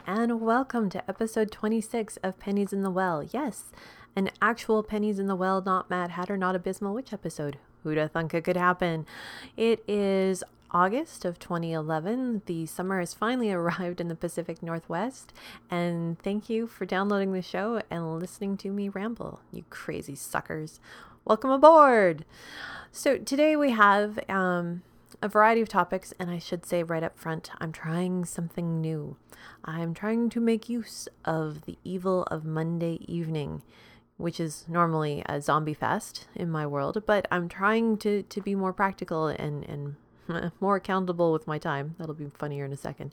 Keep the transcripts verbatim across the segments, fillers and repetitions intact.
and welcome to episode twenty-six of Pennies in the Well. Yes, an actual Pennies in the Well, not Mad Hatter, not Abysmal Witch episode. Who'da thunk it could happen? It is August of twenty eleven. The summer has finally arrived in the Pacific Northwest, and thank you for downloading the show and listening to me ramble, you crazy suckers. Welcome aboard. So today we have um, a variety of topics, and I should say right up front, I'm trying something new. I'm trying to make use of the evil of Monday evening, which is normally a zombie fest in my world, but I'm trying to, to be more practical and, and more accountable with my time. That'll be funnier in a second.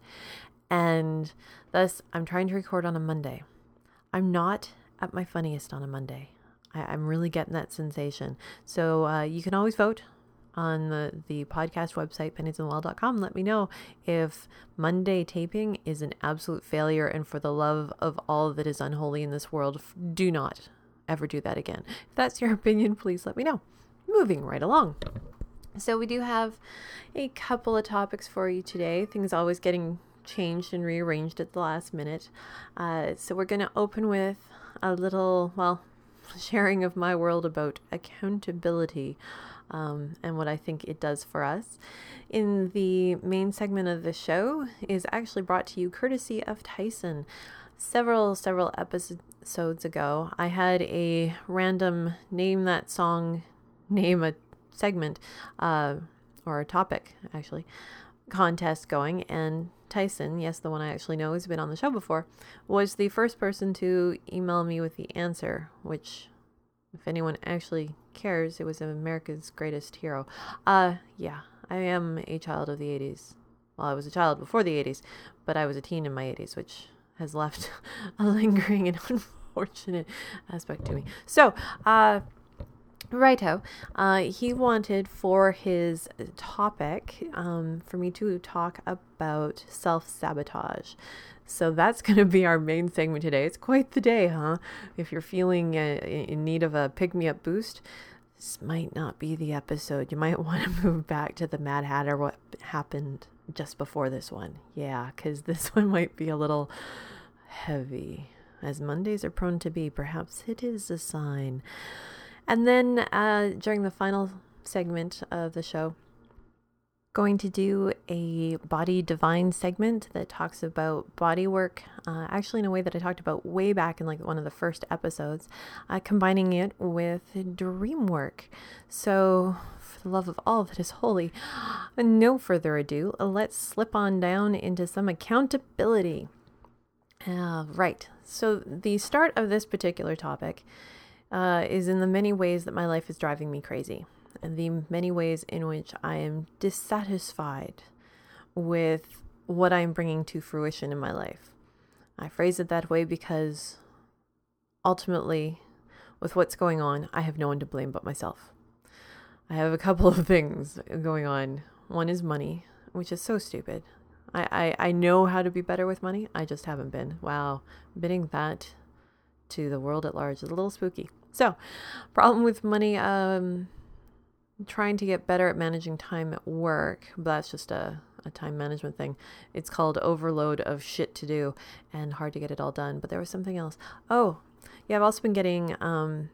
And thus, I'm trying to record on a Monday. I'm not at my funniest on a Monday. I, I'm really getting that sensation. So uh, you can always vote on the, the podcast website, pennies in the well dot com. Let me know if Monday taping is an absolute failure, and for the love of all that is unholy in this world, do not ever do that again. If that's your opinion, please let me know. Moving right along. So we do have a couple of topics for you today. Things always getting changed and rearranged at the last minute. Uh, so we're going to open with a little, well, sharing of my world about accountability. Um, and what I think it does for us. In the main segment of the show is actually brought to you courtesy of Tyson. Several, several episodes ago, I had a random name that song, name a segment, uh, or a topic, actually, contest going, and Tyson, yes, the one I actually know has been on the show before, was the first person to email me with the answer, which, if anyone actually cares, it was America's Greatest Hero. Uh, yeah, I am a child of the eighties. Well, I was a child before the eighties, but I was a teen in my eighties, which has left a lingering and unfortunate aspect to me. So, uh, righto, uh, he wanted for his topic, um, for me to talk about self-sabotage. So that's going to be our main segment today. It's quite the day, huh? If you're feeling uh, in need of a pick-me-up boost, this might not be the episode. You might want to move back to the Mad Hatter, what happened just before this one. Yeah, because this one might be a little heavy. As Mondays are prone to be, perhaps it is a sign. And then uh, during the final segment of the show, going to do a body divine segment that talks about body work, uh, actually in a way that I talked about way back in like one of the first episodes, uh, combining it with dream work. So for the love of all that is holy, no further ado, let's slip on down into some accountability. Uh, right. So the start of this particular topic uh, is in the many ways that my life is driving me crazy. And the many ways in which I am dissatisfied with what I'm bringing to fruition in my life. I phrase it that way because ultimately, with what's going on, I have no one to blame but myself. I have a couple of things going on. One is money, which is so stupid. I, I, I know how to be better with money. I just haven't been. Wow. Admitting that to the world at large is a little spooky. So, problem with money, um... trying to get better at managing time at work, but that's just a, a time management thing. It's called overload of shit to do and hard to get it all done. But there was something else. Oh, yeah, I've also been getting um,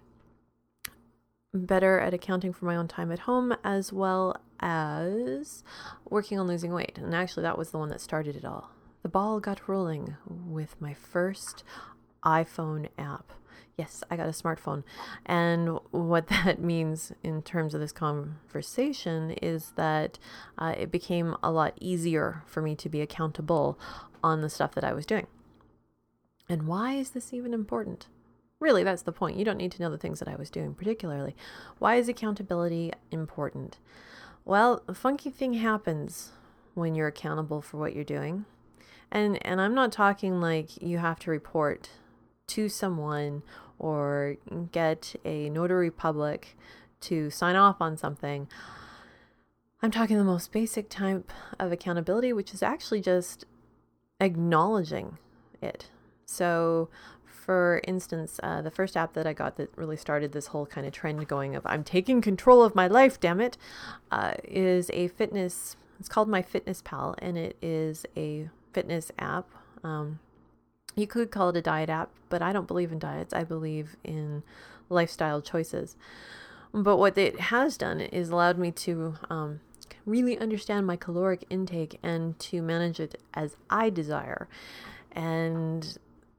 better at accounting for my own time at home, as well as working on losing weight. And actually, that was the one that started it all. The ball got rolling with my first iPhone app. Yes, I got a smartphone. And what that means in terms of this conversation is that uh, it became a lot easier for me to be accountable on the stuff that I was doing. And why is this even important? Really, that's the point. You don't need to know the things that I was doing particularly. Why is accountability important? Well, a funky thing happens when you're accountable for what you're doing. And and I'm not talking like you have to report to someone or get a notary public to sign off on something. I'm talking the most basic type of accountability, which is actually just acknowledging it. So, for instance, uh, the first app that I got that really started this whole kind of trend going of I'm taking control of my life, damn it, uh, is a fitness, it's called MyFitnessPal, and it is a fitness app. Um, You could call it a diet app, but I don't believe in diets. I believe in lifestyle choices. But what it has done is allowed me to um, really understand my caloric intake and to manage it as I desire. And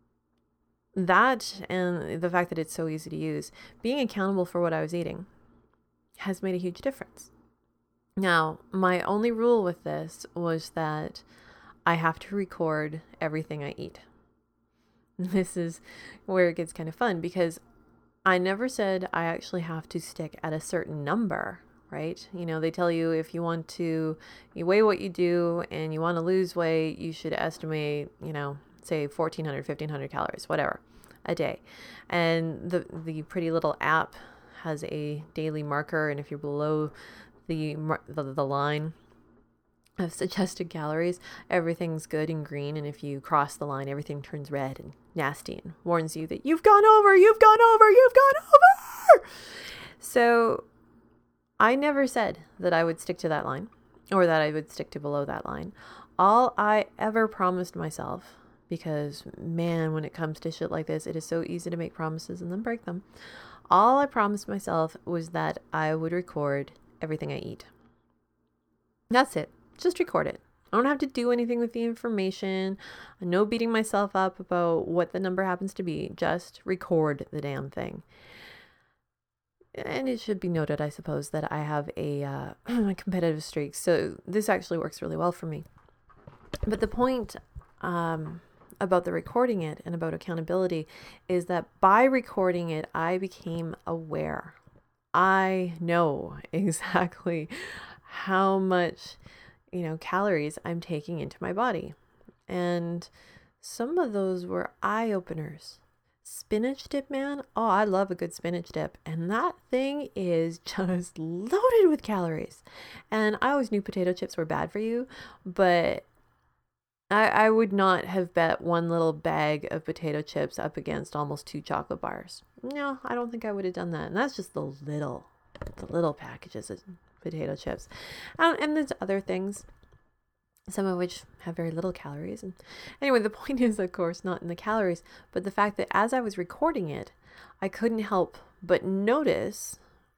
that, and the fact that it's so easy to use, being accountable for what I was eating has made a huge difference. Now, my only rule with this was that I have to record everything I eat. This is where it gets kind of fun, because I never said I actually have to stick at a certain number, right? You know, they tell you if you want to, you weigh what you do and you want to lose weight, you should estimate, you know, say fourteen hundred, fifteen hundred calories, whatever, a day. And the, the pretty little app has a daily marker. And if you're below the, the, the line of suggested calories, everything's good and green. And if you cross the line, everything turns red and nasty and warns you that you've gone over, you've gone over, you've gone over. So I never said that I would stick to that line or that I would stick to below that line. All I ever promised myself, because man, when it comes to shit like this, it is so easy to make promises and then break them. All I promised myself was that I would record everything I eat. That's it. Just record it. I don't have to do anything with the information. No beating myself up about what the number happens to be. Just record the damn thing. And it should be noted, I suppose, that I have a uh, competitive streak. So this actually works really well for me. But the point um, about the recording it and about accountability is that by recording it, I became aware. I know exactly how much, you know, calories I'm taking into my body. And some of those were eye openers. Spinach dip, man. Oh, I love a good spinach dip. And that thing is just loaded with calories. And I always knew potato chips were bad for you, but I, I would not have bet one little bag of potato chips up against almost two chocolate bars. No, I don't think I would have done that. And that's just the little, the little packages of potato chips. Um, and there's other things, some of which have very little calories. And anyway, the point is, of course, not in the calories, but the fact that as I was recording it, I couldn't help but notice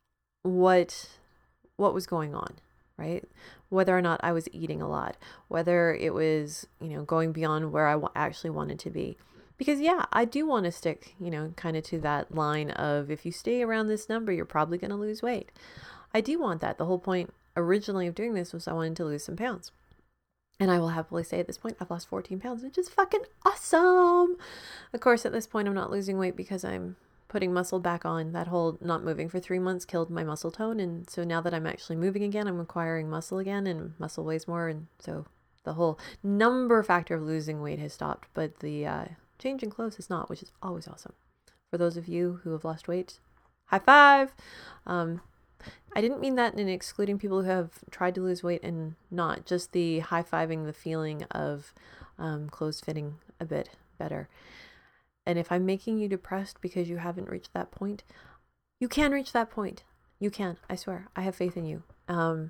what what was going on, right? Whether or not I was eating a lot, whether it was, you know, going beyond where I w- actually wanted to be. Because yeah, I do want to stick, you know, kind of to that line of if you stay around this number, you're probably going to lose weight. I do want that. The whole point originally of doing this was I wanted to lose some pounds. And I will happily say at this point, I've lost fourteen pounds, which is fucking awesome. Of course, at this point, I'm not losing weight because I'm putting muscle back on. That whole not moving for three months killed my muscle tone. And so now that I'm actually moving again, I'm acquiring muscle again, and muscle weighs more. And so the whole number factor of losing weight has stopped, but the uh, change in clothes is not, which is always awesome. For those of you who have lost weight, high five. Um, I didn't mean that in excluding people who have tried to lose weight and not, just the high-fiving the feeling of um, clothes fitting a bit better. And if I'm making you depressed because you haven't reached that point, you can reach that point. You can, I swear. I have faith in you. Um,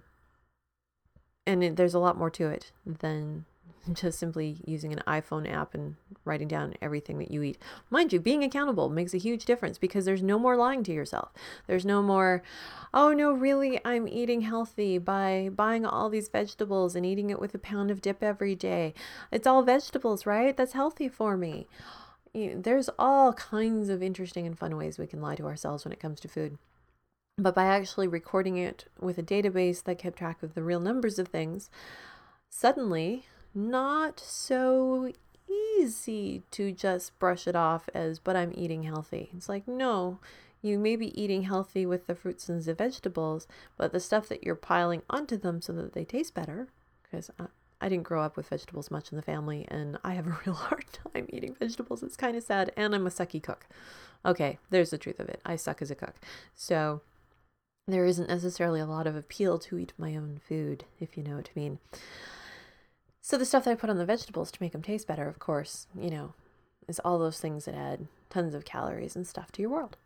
and it, there's a lot more to it than just simply using an iPhone app and writing down everything that you eat. Mind you, being accountable makes a huge difference because there's no more lying to yourself. There's no more, oh no, really, I'm eating healthy by buying all these vegetables and eating it with a pound of dip every day. It's all vegetables, right? That's healthy for me. There's all kinds of interesting and fun ways we can lie to ourselves when it comes to food. But by actually recording it with a database that kept track of the real numbers of things, suddenly, not so easy to just brush it off as, but I'm eating healthy. It's like, no, you may be eating healthy with the fruits and the vegetables, but the stuff that you're piling onto them so that they taste better, because I, I didn't grow up with vegetables much in the family, and I have a real hard time eating vegetables. It's kind of sad, and I'm a sucky cook. Okay, there's the truth of it. I suck as a cook. So there isn't necessarily a lot of appeal to eat my own food, if you know what I mean. So the stuff that I put on the vegetables to make them taste better, of course, you know, is all those things that add tons of calories and stuff to your world.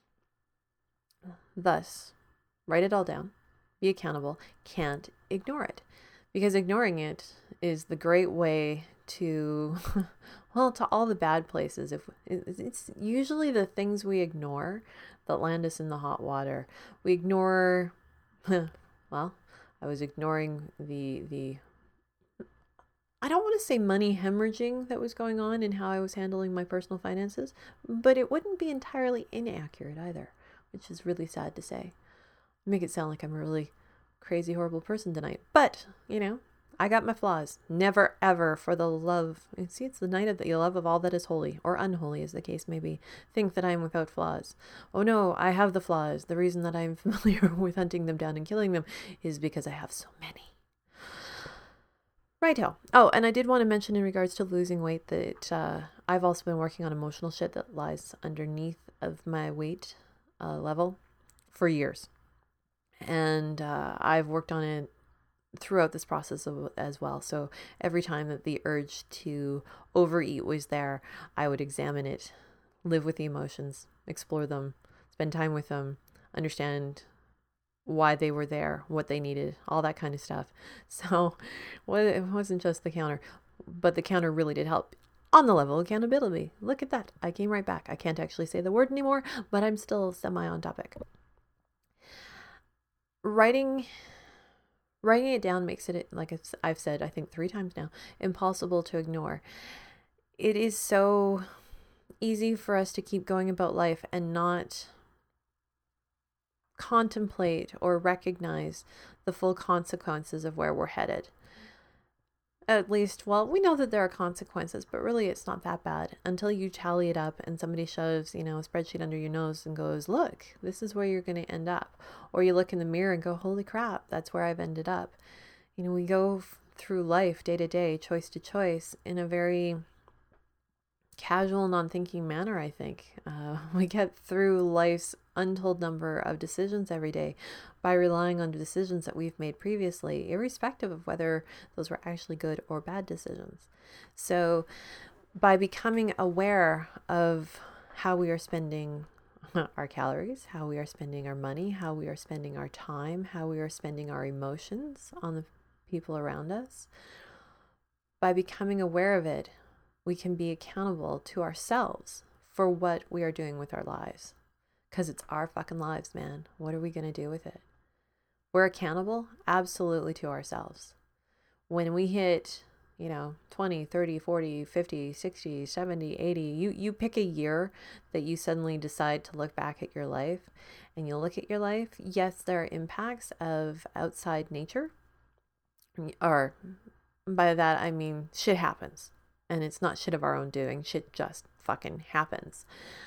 Thus, write it all down, be accountable, can't ignore it. Because ignoring it is the great way to, well, to all the bad places. If it's usually the things we ignore that land us in the hot water. We ignore, well, I was ignoring the, the, I don't want to say money hemorrhaging that was going on in how I was handling my personal finances, but it wouldn't be entirely inaccurate either, which is really sad to say. Make it sound like I'm a really crazy, horrible person tonight. But, you know, I got my flaws. Never, ever, for the love. And see, it's the night of the love of all that is holy, or unholy, as the case may be, think that I am without flaws. Oh no, I have the flaws. The reason that I'm familiar with hunting them down and killing them is because I have so many. Righto. Oh, and I did want to mention in regards to losing weight that uh, I've also been working on emotional shit that lies underneath of my weight uh, level for years. And uh, I've worked on it throughout this process of, as well. So every time that the urge to overeat was there, I would examine it, live with the emotions, explore them, spend time with them, understand why they were there, what they needed, all that kind of stuff. So well, it wasn't just the counter, but the counter really did help on the level of accountability. Look at that. I came right back. I can't actually say the word anymore, but I'm still semi on topic. Writing, writing it down makes it, like I've said, I think three times now, impossible to ignore. It is so easy for us to keep going about life and not contemplate or recognize the full consequences of where we're headed. At least, well, we know that there are consequences, but really it's not that bad until you tally it up and somebody shoves, you know, a spreadsheet under your nose and goes, look, this is where you're going to end up. Or you look in the mirror and go, holy crap, that's where I've ended up. You know, we go f- through life day to day, choice to choice, in a very casual, non-thinking manner, I think. Uh, we get through life's untold number of decisions every day by relying on decisions that we've made previously, irrespective of whether those were actually good or bad decisions. So by becoming aware of how we are spending our calories, how we are spending our money, how we are spending our time, how we are spending our emotions on the people around us, by becoming aware of it, we can be accountable to ourselves for what we are doing with our lives. Because it's our fucking lives, man. What are we going to do with it? We're accountable absolutely to ourselves. When we hit, you know, twenty, thirty, forty, fifty, sixty, seventy, eighty, you, you pick a year that you suddenly decide to look back at your life, and you look at your life. Yes, there are impacts of outside nature, or by that I mean shit happens. And it's not shit of our own doing. Shit just fucking happens.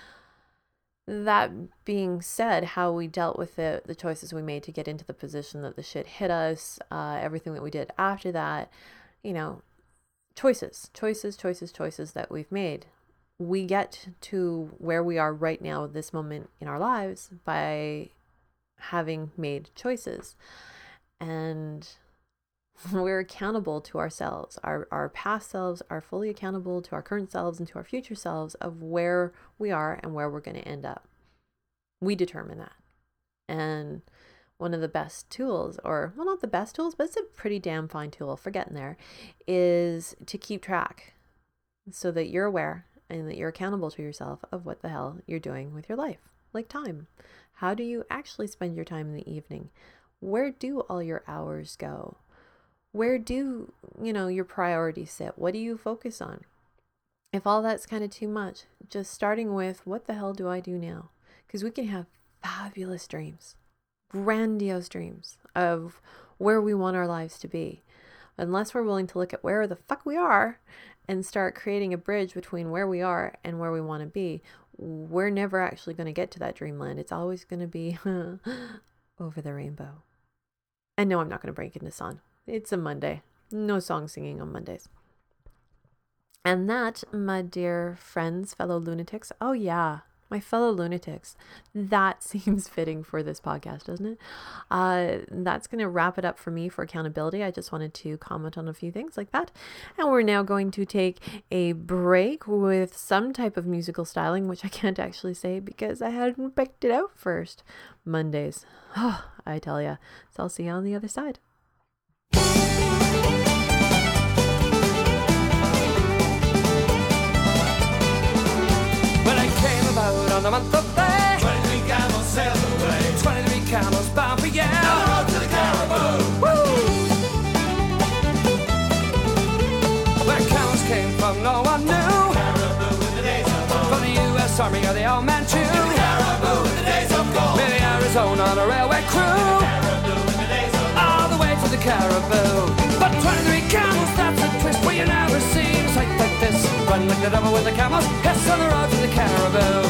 That being said, how we dealt with it, the choices we made to get into the position that the shit hit us, uh, everything that we did after that, you know, choices, choices, choices, choices that we've made. We get to where we are right now, this moment in our lives, by having made choices. And we're accountable to ourselves. Our our past selves are fully accountable to our current selves and to our future selves of where we are and where we're going to end up. We determine that. And one of the best tools, or well, not the best tools, but it's a pretty damn fine tool for getting there, is to keep track so that you're aware and that you're accountable to yourself of what the hell you're doing with your life. Like time. How do you actually spend your time in the evening? Where do all your hours go? Where do, you know, your priorities sit? What do you focus on? If all that's kind of too much, just starting with, what the hell do I do now? Because we can have fabulous dreams, grandiose dreams of where we want our lives to be. Unless we're willing to look at where the fuck we are and start creating a bridge between where we are and where we want to be, we're never actually going to get to that dreamland. It's always going to be over the rainbow. And no, I'm not going to break into song. It's a Monday. No song singing on Mondays. And that, my dear friends, fellow lunatics, oh yeah, my fellow lunatics, that seems fitting for this podcast, doesn't it? Uh, that's going to wrap it up for me for accountability. I just wanted to comment on a few things like that. And we're now going to take a break with some type of musical styling, which I can't actually say because I hadn't picked it out first. Mondays. Oh, I tell ya. So I'll see you on the other side. the month of May. twenty-three camels sailed away. twenty-three camels bound for Yale. Down the road to the Caribou. Woo! Where camels came from, no one knew. Caribou in the days of old. From the U S Army or the old Manchu. Caribou in the days of gold. Maybe Arizona on a railway crew. Caribou in the days of old. All the way to the Caribou. But twenty-three camels, that's a twist where you never see a sight like this. Run like the devil with the camels, hiss on the road to the Caribou.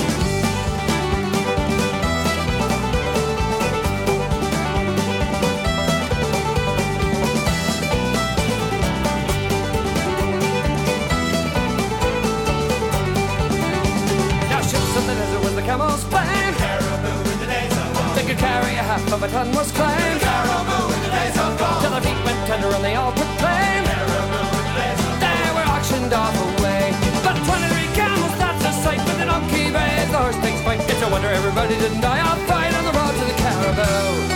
Now ships in the desert with the camels flame. Caribou in the days of old. They could carry a half of a ton was claimed. Caribou in the days of gold. Till their feet went tender and they all proclaimed. Caribou in the days of gold. They were auctioned off away. But twenty-three camels, that's a sight. With the donkey brave, the horse takes fight. It's a wonder everybody didn't die on fight on the road to the Caribou.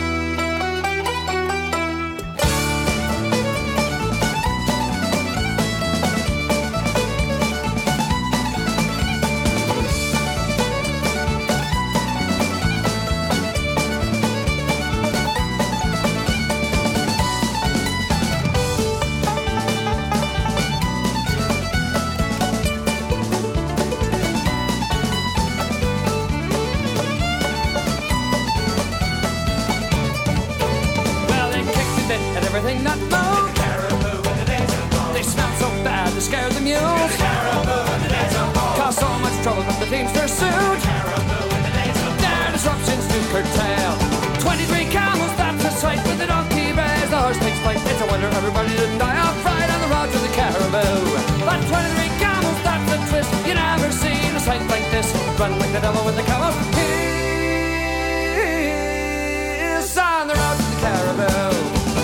Well, they kicked a bit at everything that moved. Caribou in the days of gold. They smelled so bad, they scared the mules. Caribou in the days of old. Caused so much trouble that the teamsters sued. Caribou in the days of Their disruptions to curtail. twenty-three camels, that's a sight. With the donkey raised, the horse takes flight. It's a wonder everybody didn't die on fright on the road to the Caribou. But twenty-three camels, that's a twist. You never seen a sight like this. Run like the devil with the camels. He's on the road to the Caribou.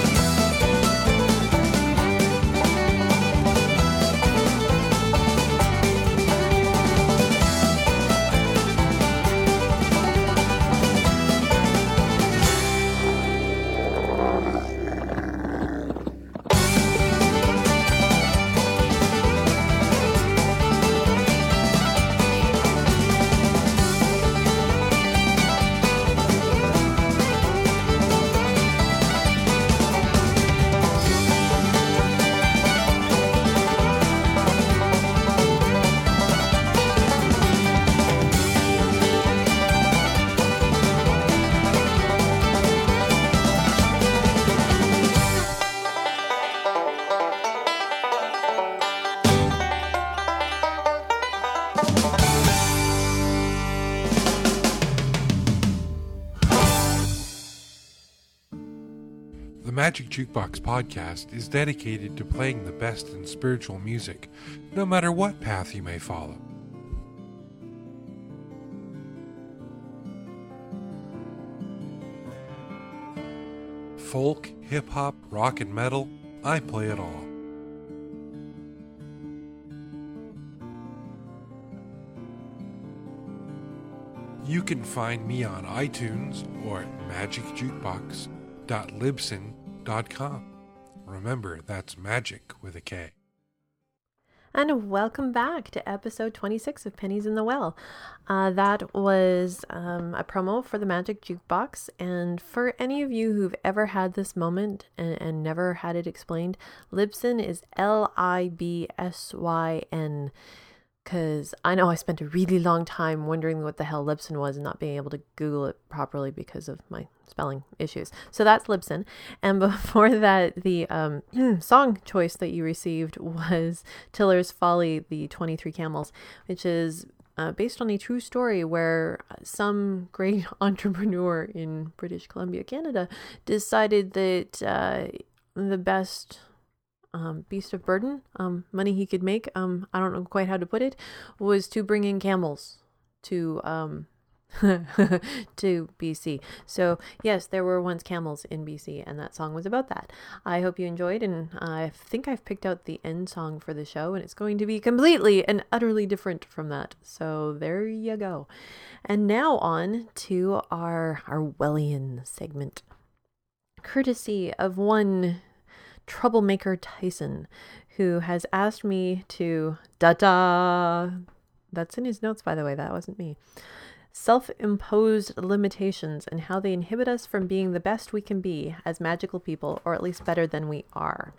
The Magic Jukebox podcast is dedicated to playing the best in spiritual music, no matter what path you may follow. Folk, hip-hop, rock and metal, I play it all. You can find me on iTunes or at magic jukebox dot libsyn dot com. Remember, that's magic with a K. And welcome back to episode twenty-six of Pennies in the Well. Uh, that was um, a promo for the Magic Jukebox. And for any of you who've ever had this moment and, and never had it explained, Libsyn is L I B S Y N. Because I know I spent a really long time wondering what the hell Libsyn was and not being able to Google it properly because of my spelling issues. So that's Libsyn. And before that, the um, song choice that you received was Tiller's Folly, the twenty-three Camels, which is uh, based on a true story where some great entrepreneur in British Columbia, Canada, decided that uh, the best... Um, beast of burden, um, money he could make, um, I don't know quite how to put it, was to bring in camels to, um, to B C. So yes, there were once camels in B C, and that song was about that. I hope you enjoyed, and I think I've picked out the end song for the show, and it's going to be completely and utterly different from that. So there you go. And now on to our, our Wellian segment, courtesy of one Troublemaker Tyson, who has asked me to da-da That's in his notes, by the way. That wasn't me. Self-imposed limitations and how they inhibit us from being the best we can be as magical people, or at least better than we are.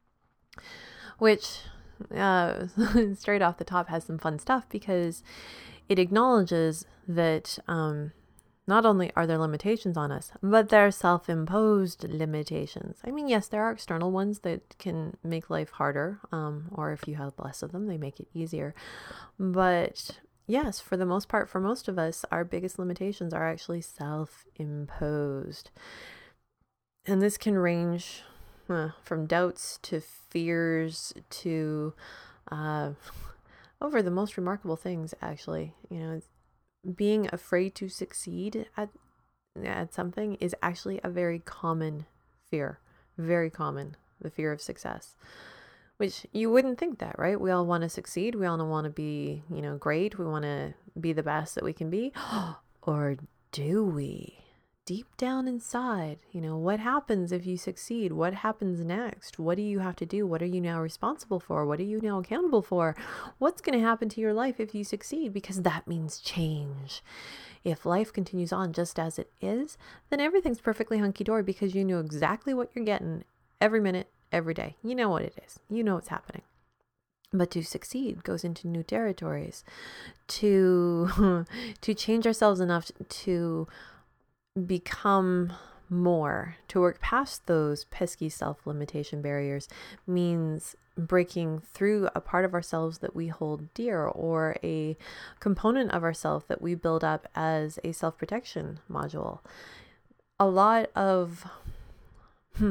Which, uh, straight off the top, has some fun stuff because it acknowledges that um, not only are there limitations on us, but they're self-imposed limitations. I mean, yes, there are external ones that can make life harder, um, or if you have less of them, they make it easier. But yes, for the most part, for most of us, our biggest limitations are actually self-imposed. And this can range uh, from doubts to fears to uh, over the most remarkable things, actually. You know, being afraid to succeed at at something is actually a very common fear. Very common, the fear of success. Which you wouldn't think that, right? We all want to succeed. We all want to be, you know, great. We want to be the best that we can be. Or do we? Deep down inside, you know, what happens if you succeed? What happens next? What do you have to do? What are you now responsible for? What are you now accountable for? What's going to happen to your life if you succeed? Because that means change. If life continues on just as it is, then everything's perfectly hunky-dory because you know exactly what you're getting every minute, every day. You know what it is. You know what's happening. But to succeed goes into new territories. To, to change ourselves enough to become more, to work past those pesky self-limitation barriers, means breaking through a part of ourselves that we hold dear, or a component of ourselves that we build up as a self-protection module. A lot of hmm,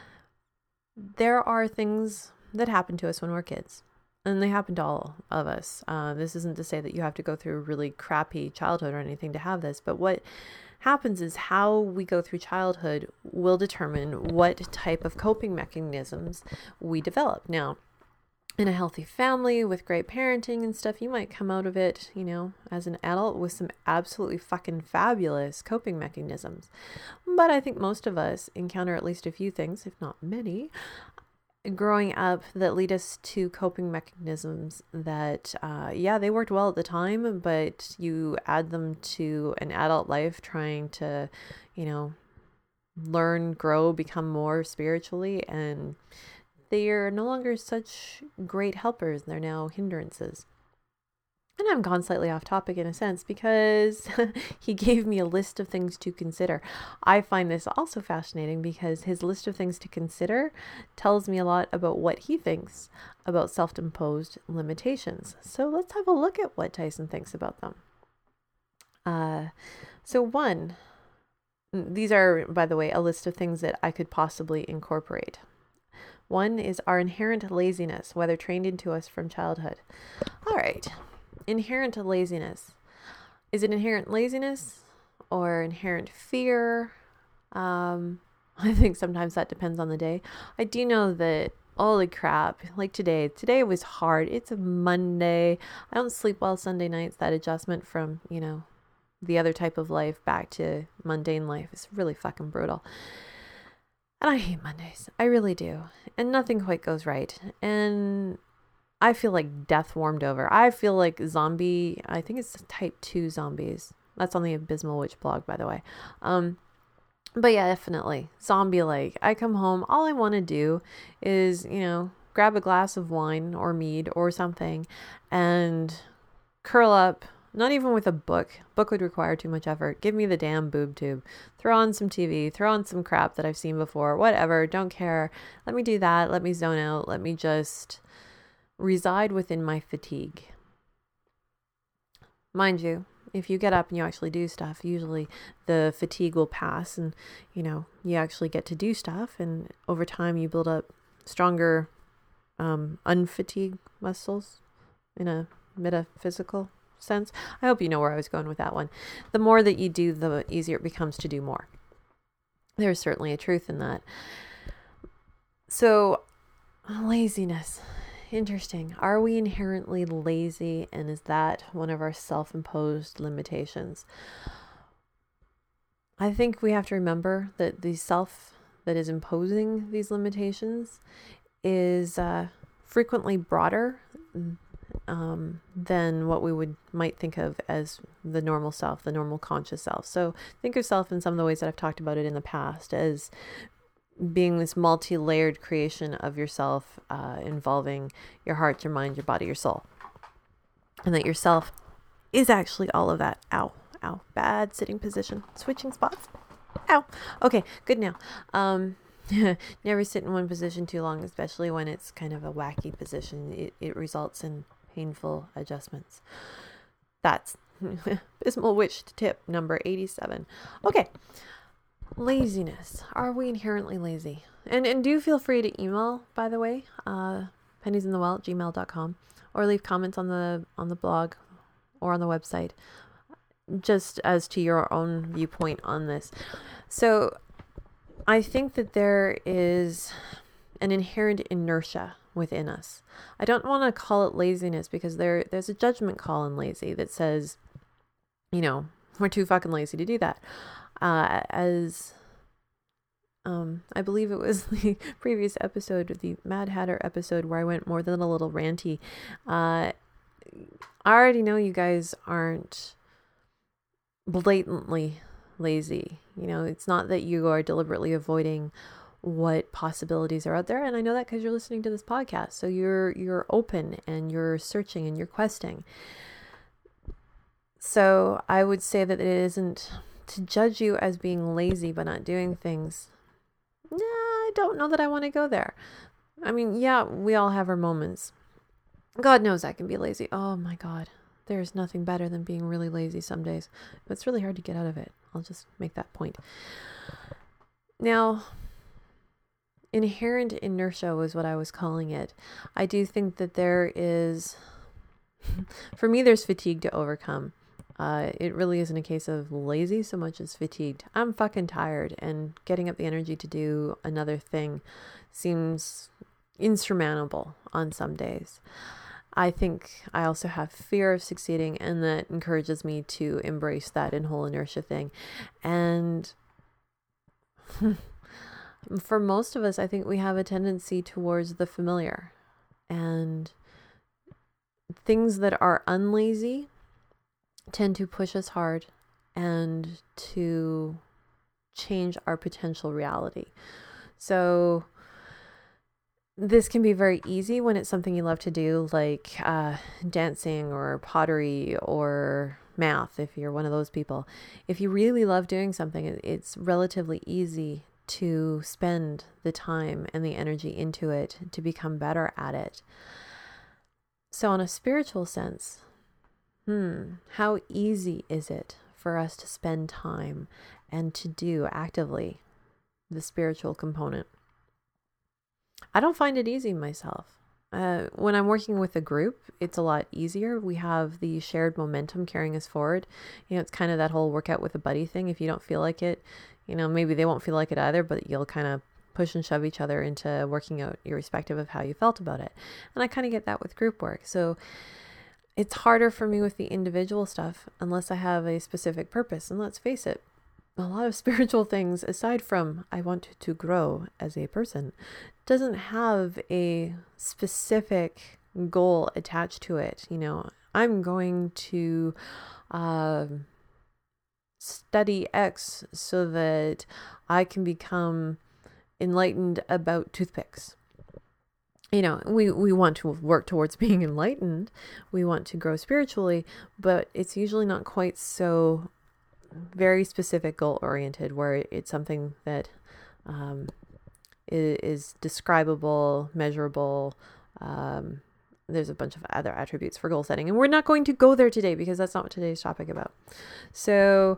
there are things that happen to us when we're kids, and they happen to all of us. Uh, this isn't to say that you have to go through a really crappy childhood or anything to have this, but what happens is how we go through childhood will determine what type of coping mechanisms we develop. Now, in a healthy family with great parenting and stuff, you might come out of it, you know, as an adult with some absolutely fucking fabulous coping mechanisms. But I think most of us encounter at least a few things, if not many, growing up that lead us to coping mechanisms that, uh, yeah, they worked well at the time, but you add them to an adult life trying to, you know, learn, grow, become more spiritually, and they're no longer such great helpers. They're now hindrances. And I'm gone slightly off topic in a sense because he gave me a list of things to consider. I find this also fascinating because his list of things to consider tells me a lot about what he thinks about self-imposed limitations. So let's have a look at what Tyson thinks about them. Uh, so one, these are, by the way, a list of things that I could possibly incorporate. One is our inherent laziness, whether trained into us from childhood. All right. Inherent laziness. Is it inherent laziness or inherent fear? Um, I think sometimes that depends on the day. I do know that, holy crap, like today, today was hard. It's a Monday. I don't sleep well Sunday nights. That adjustment from, you know, the other type of life back to mundane life is really fucking brutal. And I hate Mondays. I really do. And nothing quite goes right. And I feel like death warmed over. I feel like zombie, I think it's type two zombies. That's on the Abysmal Witch blog, by the way. Um, but yeah, definitely zombie-like. I come home, all I want to do is, you know, grab a glass of wine or mead or something and curl up. Not even with a book. Book would require too much effort. Give me the damn boob tube. Throw on some T V. Throw on some crap that I've seen before. Whatever. Don't care. Let me do that. Let me zone out. Let me just reside within my fatigue. Mind you, if you get up and you actually do stuff, usually the fatigue will pass and, you know, you actually get to do stuff. And over time you build up stronger um, unfatigued muscles in a metaphysical sense. I hope you know where I was going with that one. The more that you do, the easier it becomes to do more. There's certainly a truth in that. So, laziness. Interesting. Are we inherently lazy, and is that one of our self-imposed limitations? I think we have to remember that the self that is imposing these limitations is uh, frequently broader um, than what we would might think of as the normal self, the normal conscious self. So think of self in some of the ways that I've talked about it in the past as being this multi-layered creation of yourself, uh, involving your heart, your mind, your body, your soul. And that yourself is actually all of that. Ow, ow, bad sitting position, switching spots. Ow. Okay, good now. Um, never sit in one position too long, especially when it's kind of a wacky position. It, it results in painful adjustments. That's Bismol Witch tip number eighty-seven. Okay. Laziness. Are we inherently lazy? And and do feel free to email, by the way, uh, penniesinthewell at gmail dot com, or leave comments on the on the blog or on the website, just as to your own viewpoint on this. So I think that there is an inherent inertia within us. I don't want to call it laziness because there there's a judgment call in lazy that says, you know, we're too fucking lazy to do that. Uh, as um, I believe it was the previous episode, the Mad Hatter episode, where I went more than a little ranty. Uh, I already know you guys aren't blatantly lazy. You know, it's not that you are deliberately avoiding what possibilities are out there. And I know that because you're listening to this podcast. So you're you're open and you're searching and you're questing. So I would say that it isn't to judge you as being lazy but not doing things. Nah, I don't know that I want to go there. I mean, yeah, we all have our moments. God knows I can be lazy. Oh my God. There's nothing better than being really lazy some days. But it's really hard to get out of it. I'll just make that point. Now, inherent inertia was what I was calling it. I do think that there is, for me, there's fatigue to overcome. Uh, it really isn't a case of lazy so much as fatigued. I'm fucking tired, and getting up the energy to do another thing seems insurmountable on some days. I think I also have fear of succeeding, and that encourages me to embrace that in whole inertia thing. And for most of us, I think we have a tendency towards the familiar, and things that are unlazy tend to push us hard and to change our potential reality. So this can be very easy when it's something you love to do, like uh, dancing or pottery or math, if you're one of those people. If you really love doing something, it's relatively easy to spend the time and the energy into it to become better at it. So in a spiritual sense, Hmm, how easy is it for us to spend time and to do actively the spiritual component? I don't find it easy myself. Uh, when I'm working with a group, it's a lot easier. We have the shared momentum carrying us forward. You know, it's kind of that whole workout with a buddy thing. If you don't feel like it, you know, maybe they won't feel like it either, but you'll kind of push and shove each other into working out irrespective of how you felt about it. And I kind of get that with group work. So it's harder for me with the individual stuff unless I have a specific purpose. And let's face it, a lot of spiritual things, aside from I want to grow as a person, doesn't have a specific goal attached to it. You know, I'm going to uh, study X so that I can become enlightened about toothpicks. You know, we, we want to work towards being enlightened. We want to grow spiritually, but it's usually not quite so very specific goal oriented, where it's something that um, is, is describable, measurable. Um, there's a bunch of other attributes for goal setting, and we're not going to go there today because that's not what today's topic about. So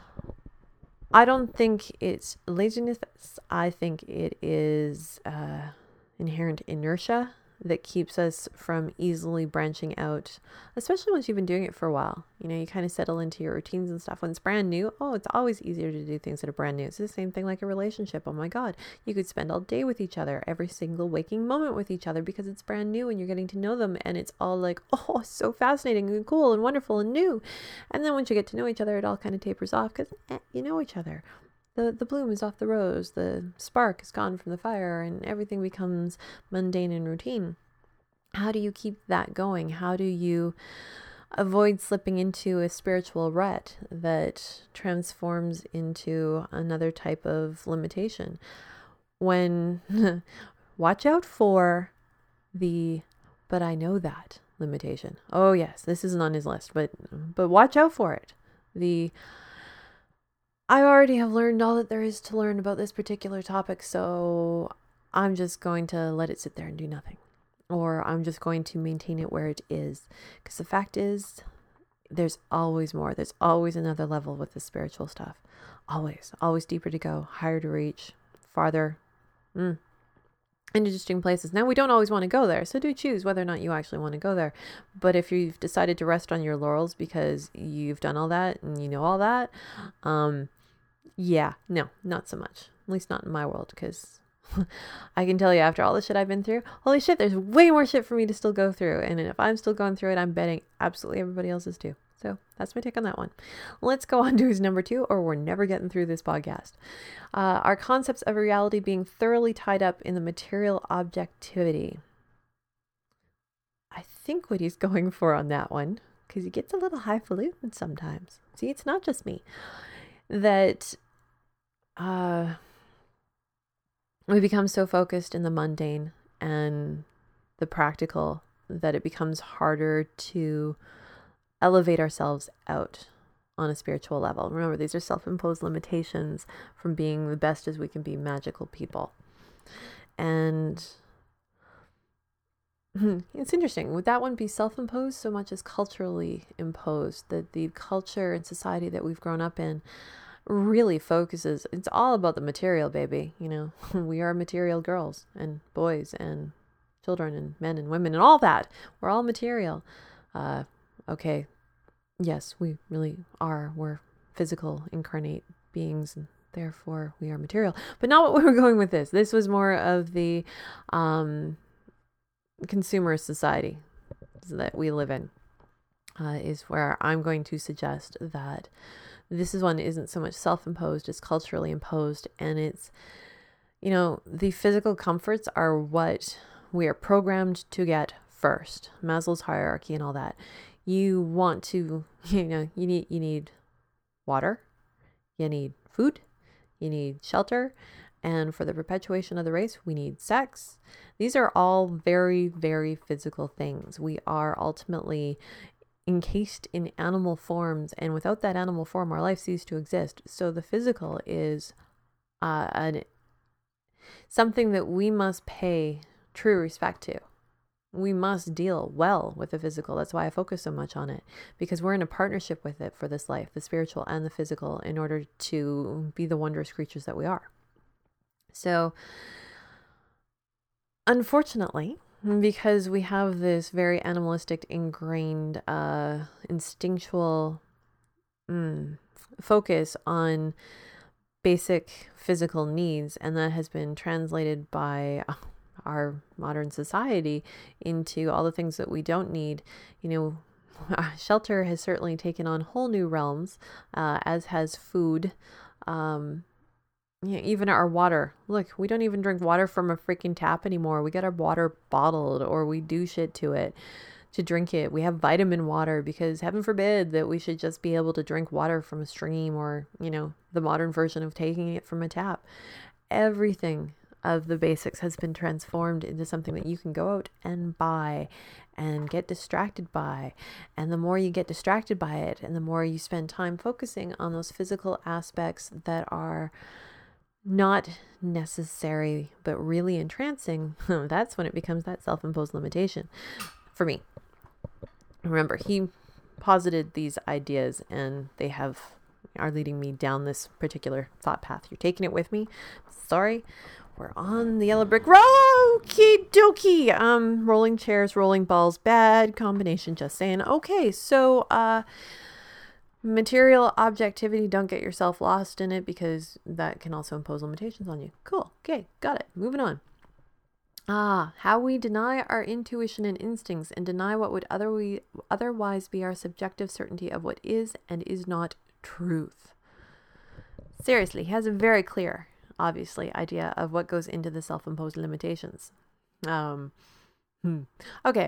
I don't think it's laziness. I think it is uh, inherent inertia that keeps us from easily branching out, especially once you've been doing it for a while. You know, you kind of settle into your routines and stuff. When it's brand new, oh, it's always easier to do things that are brand new. It's the same thing like a relationship. Oh my God, you could spend all day with each other, every single waking moment with each other, because it's brand new and you're getting to know them, and it's all like, oh, so fascinating and cool and wonderful and new. And then once you get to know each other, it all kind of tapers off because eh, you know each other. The the bloom is off the rose, the spark is gone from the fire, and everything becomes mundane and routine. how do you keep that going? How do you avoid slipping into a spiritual rut that transforms into another type of limitation? When watch out for the "but I know that" limitation. Oh yes, this isn't on his list, but but watch out for it. The I already have learned all that there is to learn about this particular topic, so I'm just going to let it sit there and do nothing. Or I'm just going to maintain it where it is. Because the fact is, there's always more. There's always another level with the spiritual stuff. Always. Always deeper to go, higher to reach, farther. Mm. Interesting places. Now, we don't always want to go there, so do choose whether or not you actually want to go there. But if you've decided to rest on your laurels because you've done all that and you know all that, um, yeah, no, not so much. At least not in my world, because I can tell you, after all the shit I've been through, holy shit, there's way more shit for me to still go through. And if I'm still going through it, I'm betting absolutely everybody else is too. So that's my take on that one. Let's go on to his number two, or we're never getting through this podcast. Uh, our concepts of reality being thoroughly tied up in the material objectivity. I think what he's going for on that one, because he gets a little highfalutin sometimes. See, it's not just me. That uh, we become so focused in the mundane and the practical that it becomes harder to elevate ourselves out on a spiritual level. Remember, these are self-imposed limitations from being the best as we can be magical people. And it's interesting. Would that one be self-imposed so much as culturally imposed? That the culture and society that we've grown up in really focuses, it's all about the material, baby. You know, we are material girls and boys and children and men and women and all that. We're all material. Uh, okay. Yes, we really are. We're physical, incarnate beings, and therefore we are material. But not what we were going with this. This was more of the um, consumer society that we live in, uh, is where I'm going to suggest that this is one isn't so much self-imposed, it's culturally imposed. And it's, you know, the physical comforts are what we are programmed to get first. Maslow's hierarchy and all that. You want to, you know, you need, you need water, you need food, you need shelter. And for the perpetuation of the race, we need sex. These are all very, very physical things. We are ultimately encased in animal forms, and without that animal form, our life ceases to exist. So the physical is uh, an, something that we must pay true respect to. We must deal well with the physical. That's why I focus so much on it, because we're in a partnership with it for this life, the spiritual and the physical, in order to be the wondrous creatures that we are. So, unfortunately, because we have this very animalistic, ingrained, uh, instinctual mm, focus on basic physical needs, and that has been translated by our modern society into all the things that we don't need. You know, shelter has certainly taken on whole new realms, uh, as has food. Um, yeah, even our water. Look, we don't even drink water from a freaking tap anymore. We get our water bottled, or we do shit to it to drink it. We have vitamin water, because heaven forbid that we should just be able to drink water from a stream, or, you know, the modern version of taking it from a tap. Everything of the basics has been transformed into something that you can go out and buy and get distracted by. And the more you get distracted by it, and the more you spend time focusing on those physical aspects that are not necessary but really entrancing, that's when it becomes that self-imposed limitation for me. Remember, he posited these ideas, and they have are leading me down this particular thought path. You're taking it with me. Sorry. We're on the yellow brick road. Okie dokie. Um, rolling chairs, rolling balls, bad combination. Just saying. Okay, so uh, material objectivity, don't get yourself lost in it, because that can also impose limitations on you. Cool. Okay, got it. Moving on. Ah, how we deny our intuition and instincts, and deny what would other otherwise be our subjective certainty of what is and is not truth. Seriously, he has a very clear, obviously, idea of what goes into the self-imposed limitations. Um, Hmm. Okay.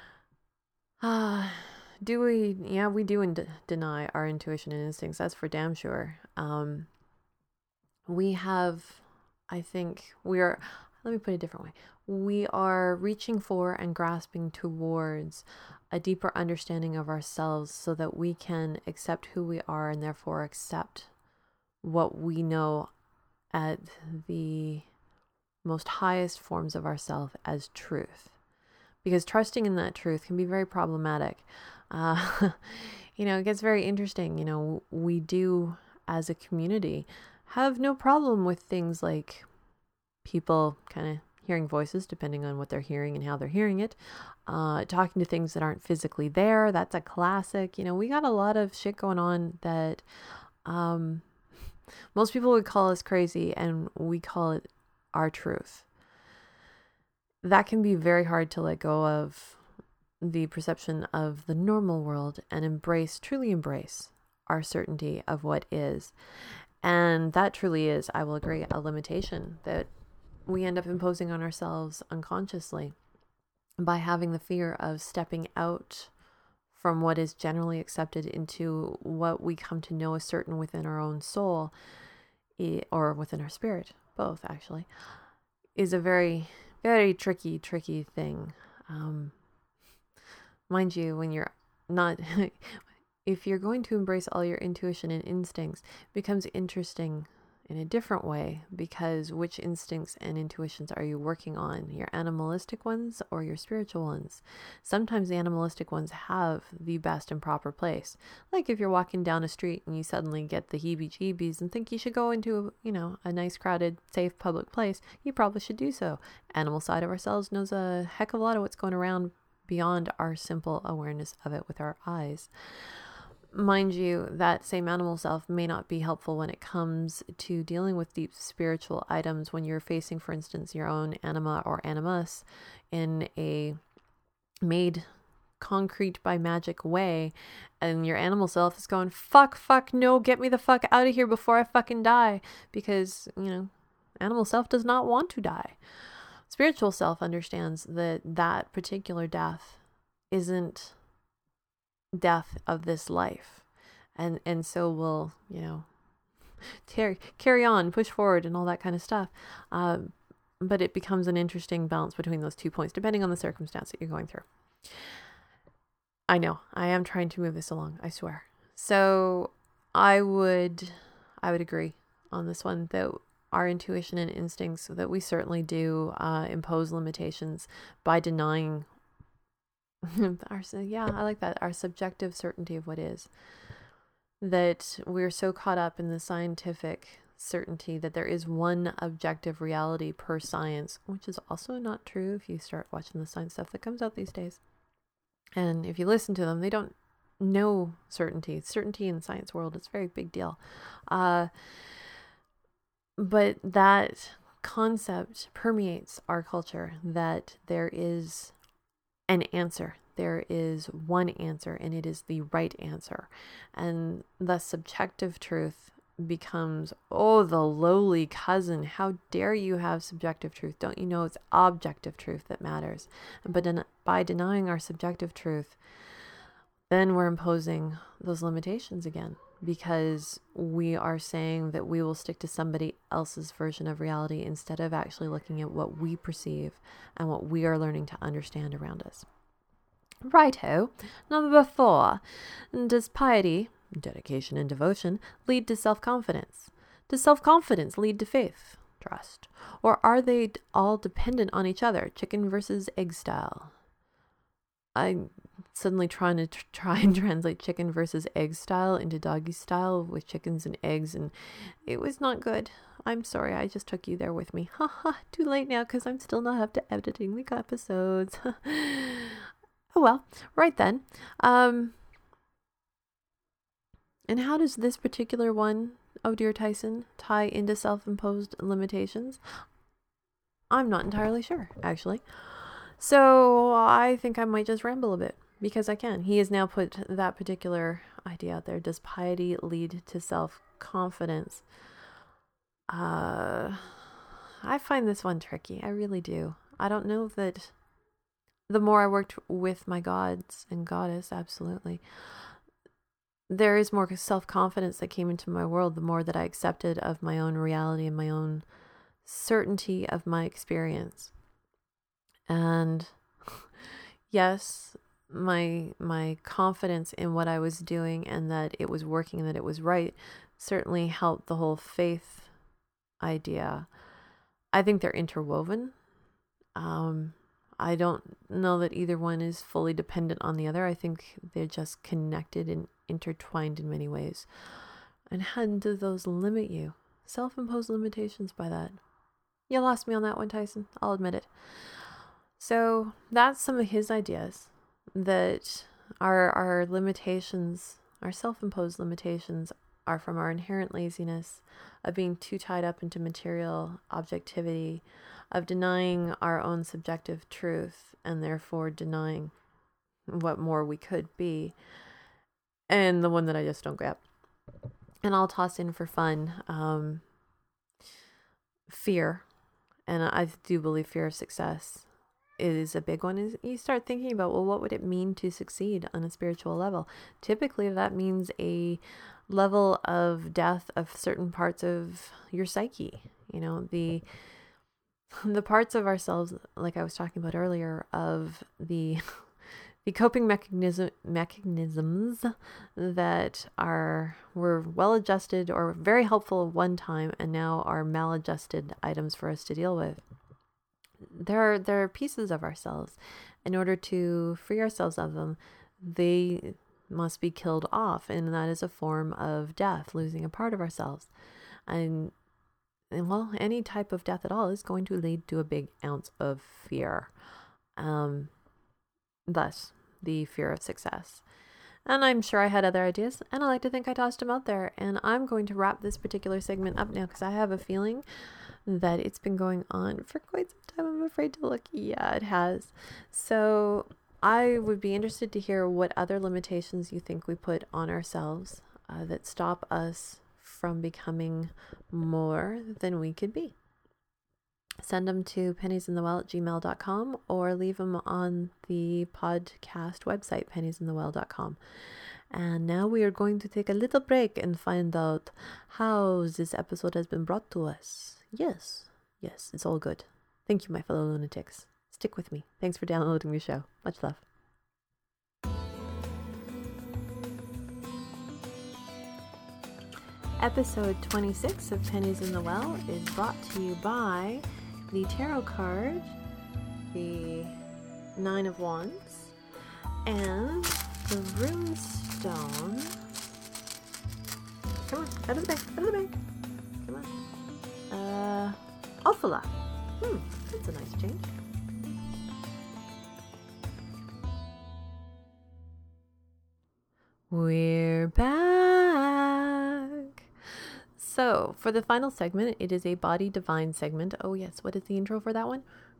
Uh, do we, yeah, we do in- deny our intuition and instincts. That's for damn sure. Um, we have, I think, we are, let me put it a different way. We are reaching for and grasping towards a deeper understanding of ourselves so that we can accept who we are and therefore accept what we know at the most highest forms of ourself as truth. Because trusting in that truth can be very problematic. Uh, you know, it gets very interesting. You know, we do as a community have no problem with things like people kind of hearing voices depending on what they're hearing and how they're hearing it. Uh, talking to things that aren't physically there. That's a classic. You know, we got a lot of shit going on that um, most people would call us crazy, and we call it our truth. That can be very hard to let go of the perception of the normal world and embrace, truly embrace our certainty of what is. And that truly is, I will agree, a limitation that we end up imposing on ourselves unconsciously by having the fear of stepping out from what is generally accepted into what we come to know as certain within our own soul, or within our spirit, both actually, is a very, very tricky, tricky thing. Um, mind you, when you're not, if you're going to embrace all your intuition and instincts, it becomes interesting in a different way, because which instincts and intuitions are you working on? Your animalistic ones or your spiritual ones? Sometimes the animalistic ones have the best and proper place. Like if you're walking down a street and you suddenly get the heebie-jeebies and think you should go into, you know, a nice, crowded, safe public place, you probably should do so. Animal side of ourselves knows a heck of a lot of what's going around beyond our simple awareness of it with our eyes. Mind you, that same animal self may not be helpful when it comes to dealing with deep spiritual items when you're facing, for instance, your own anima or animus in a made concrete by magic way, and your animal self is going, fuck, fuck, no, get me the fuck out of here before I fucking die, because, you know, animal self does not want to die. Spiritual self understands that that particular death isn't death of this life, and and so we'll, you know, carry carry on, push forward, and all that kind of stuff. Uh, but it becomes an interesting balance between those two points, depending on the circumstance that you're going through. I know I am trying to move this along, I swear. So I would, I would agree on this one that our intuition and instincts, that we certainly do uh, impose limitations by denying our, yeah, I like that. Our subjective certainty of what is. That we're so caught up in the scientific certainty that there is one objective reality per science, which is also not true if you start watching the science stuff that comes out these days. And if you listen to them, they don't know certainty. Certainty in the science world is a very big deal. Uh, but that concept permeates our culture, that there is an answer. There is one answer, and it is the right answer. And the subjective truth becomes, oh, the lowly cousin. How dare you have subjective truth? Don't you know it's objective truth that matters? But den- by denying our subjective truth, then we're imposing those limitations again, because we are saying that we will stick to somebody else's version of reality instead of actually looking at what we perceive and what we are learning to understand around us. Righto. Number four. Does piety, dedication and devotion, lead to self-confidence? Does self-confidence lead to faith, trust? Or are they all dependent on each other, chicken versus egg style? I'm suddenly trying to tr- try and translate chicken versus egg style into doggy style with chickens and eggs, and it was not good. I'm sorry, I just took you there with me. Haha, too late now because I'm still not up to editing the episodes. Oh well, right then. Um, and how does this particular one, oh dear Tyson, tie into self-imposed limitations? I'm not entirely sure, actually. So I think I might just ramble a bit, because I can. He has now put that particular idea out there. Does piety lead to self-confidence? Uh, I find this one tricky. I really do. I don't know that the more I worked with my gods and goddess, absolutely, there is more self-confidence that came into my world, the more that I accepted of my own reality and my own certainty of my experience. And yes, my my confidence in what I was doing and that it was working and that it was right certainly helped the whole faith idea. I think they're interwoven. Um, I don't know that either one is fully dependent on the other. I think they're just connected and intertwined in many ways. And how do those limit you? Self-imposed limitations by that. You lost me on that one, Tyson. I'll admit it. So that's some of his ideas, that our our limitations, our self-imposed limitations, are from our inherent laziness, of being too tied up into material objectivity, of denying our own subjective truth, and therefore denying what more we could be. And the one that I just don't grab. And I'll toss in for fun, um, fear. And I do believe fear of success is a big one. Is you start thinking about, well, what would it mean to succeed on a spiritual level? Typically, that means a level of death of certain parts of your psyche. You know, the the parts of ourselves, like I was talking about earlier, of the the coping mechanism mechanisms that are were well adjusted or very helpful at one time and now are maladjusted items for us to deal with. There are, there are pieces of ourselves. In order to free ourselves of them, they must be killed off, and that is a form of death, losing a part of ourselves. And, and well, any type of death at all is going to lead to a big ounce of fear. Um, thus, the fear of success. And I'm sure I had other ideas, and I like to think I tossed them out there. And I'm going to wrap this particular segment up now because I have a feeling that it's been going on for quite some time. I'm afraid to look. Yeah, it has. So I would be interested to hear what other limitations you think we put on ourselves uh, that stop us from becoming more than we could be. Send them to penniesinthewell at gmail dot com or leave them on the podcast website, pennies in the well dot com. And now we are going to take a little break and find out how this episode has been brought to us. Yes, yes, it's all good. Thank you, my fellow lunatics. Stick with me. Thanks for downloading the show. Much love. Episode twenty-six of Pennies in the Well is brought to you by the Tarot card, the Nine of Wands, and the Rune Stone. Come on, out of the bag, out of the bag. Come on. Uh, Ophala. Hmm, that's a nice change. We're back. So, for the final segment, it is a Body Divine segment. Oh yes, what is the intro for that one?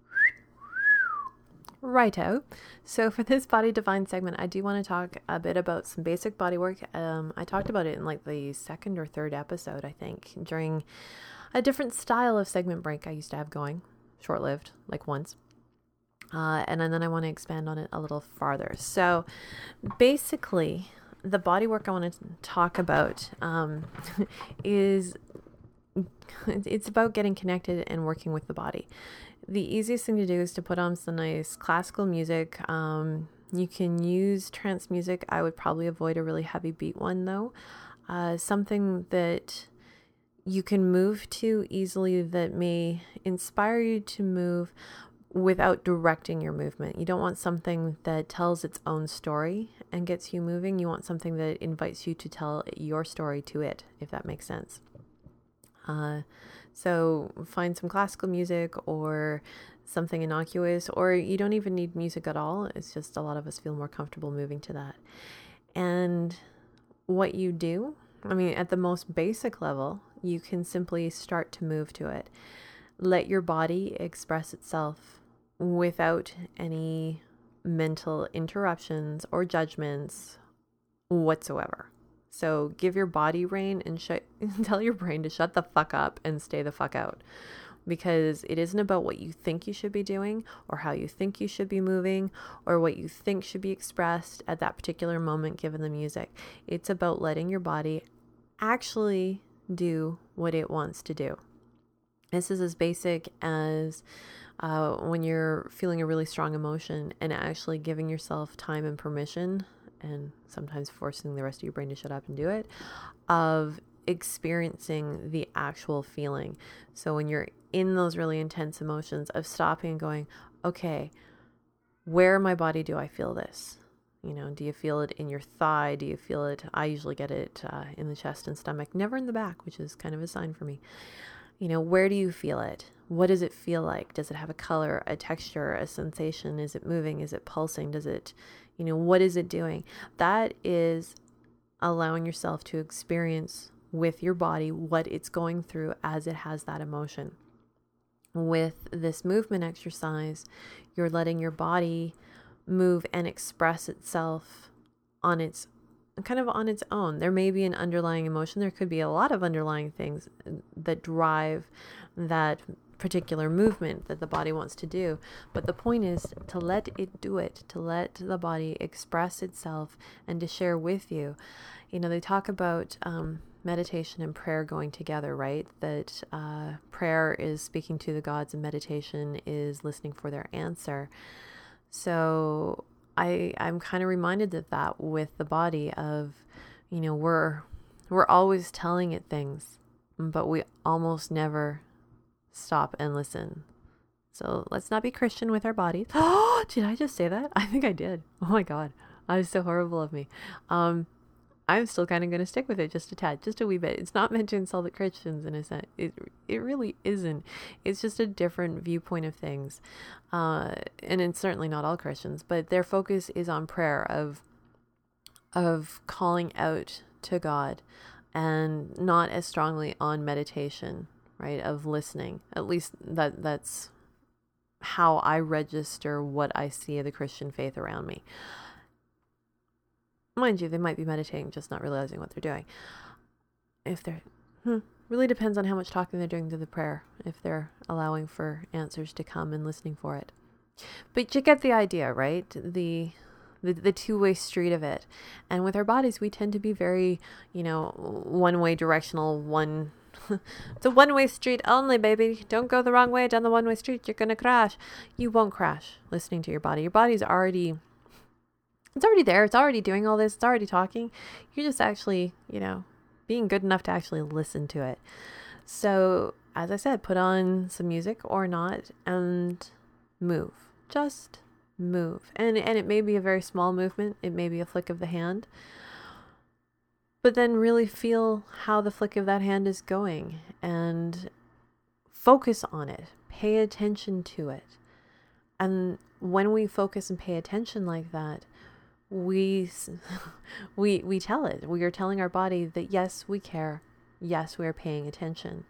Righto. So for this Body Divine segment, I do want to talk a bit about some basic body work. Um, I talked about it in like the second or third episode, I think, during a different style of segment break I used to have going. Short-lived, like once. Uh, and then I want to expand on it a little farther. So basically, the body work I want to talk about um, is it's about getting connected and working with the body. The easiest thing to do is to put on some nice classical music. Um, you can use trance music. I would probably avoid a really heavy beat one though. Uh, something that you can move to easily that may inspire you to move without directing your movement. You don't want something that tells its own story and gets you moving. You want something that invites you to tell your story to it, if that makes sense. Uh, so find some classical music or something innocuous, or you don't even need music at all. It's just a lot of us feel more comfortable moving to that. And what you do, I mean, at the most basic level, you can simply start to move to it. Let your body express itself without any mental interruptions or judgments whatsoever. So give your body rein and shut, tell your brain to shut the fuck up and stay the fuck out. because it isn't about what you think you should be doing or how you think you should be moving or what you think should be expressed at that particular moment given the music. It's about letting your body actually do what it wants to do. This is as basic as uh, when you're feeling a really strong emotion and actually giving yourself time and permission, and sometimes forcing the rest of your brain to shut up and do it, of experiencing the actual feeling. So when you're in those really intense emotions, of stopping and going, okay, where in my body do I feel this? You know, do you feel it in your thigh? Do you feel it? I usually get it uh, in the chest and stomach, never in the back, which is kind of a sign for me. You know, where do you feel it? What does it feel like? Does it have a color, a texture, a sensation? Is it moving? Is it pulsing? Does it, you know, what is it doing? That is allowing yourself to experience with your body what it's going through as it has that emotion. With this movement exercise, you're letting your body move and express itself on its kind of on its own. There may be an underlying emotion. There could be a lot of underlying things that drive that particular movement that the body wants to do. But the point is to let it do it, to let the body express itself and to share with you. You know, they talk about um, meditation and prayer going together, right? That uh, prayer is speaking to the gods and meditation is listening for their answer. So I, I'm kind of reminded of that with the body of, you know, we're, we're always telling it things, but we almost never stop and listen. So let's not be Christian with our bodies. Oh, did I just say that? I think I did. Oh my God. That was so horrible of me. Um, I'm still kind of going to stick with it just a tad, just a wee bit. It's not meant to insult the Christians in a sense. It it really isn't. It's just a different viewpoint of things. Uh, and it's certainly not all Christians, but their focus is on prayer, of of calling out to God, and not as strongly on meditation, right? Of listening. At least that that's how I register what I see of the Christian faith around me. Mind you, they might be meditating, just not realizing what they're doing. If they're, hmm, really depends on how much talking they're doing to the prayer, if they're allowing for answers to come and listening for it. But you get the idea, right? The, the, the two-way street of it. And with our bodies, we tend to be very, you know, one-way directional, one, it's a one-way street only, baby. Don't go the wrong way down the one-way street. You're going to crash. You won't crash listening to your body. Your body's already... It's already there. It's already doing all this. It's already talking. You're just actually, you know, being good enough to actually listen to it. So, as I said, put on some music or not and move. Just move. And and it may be a very small movement. It may be a flick of the hand. But then really feel how the flick of that hand is going and focus on it. Pay attention to it. And when we focus and pay attention like that, we we we tell it. We are telling our body that yes, we care. Yes, we are paying attention.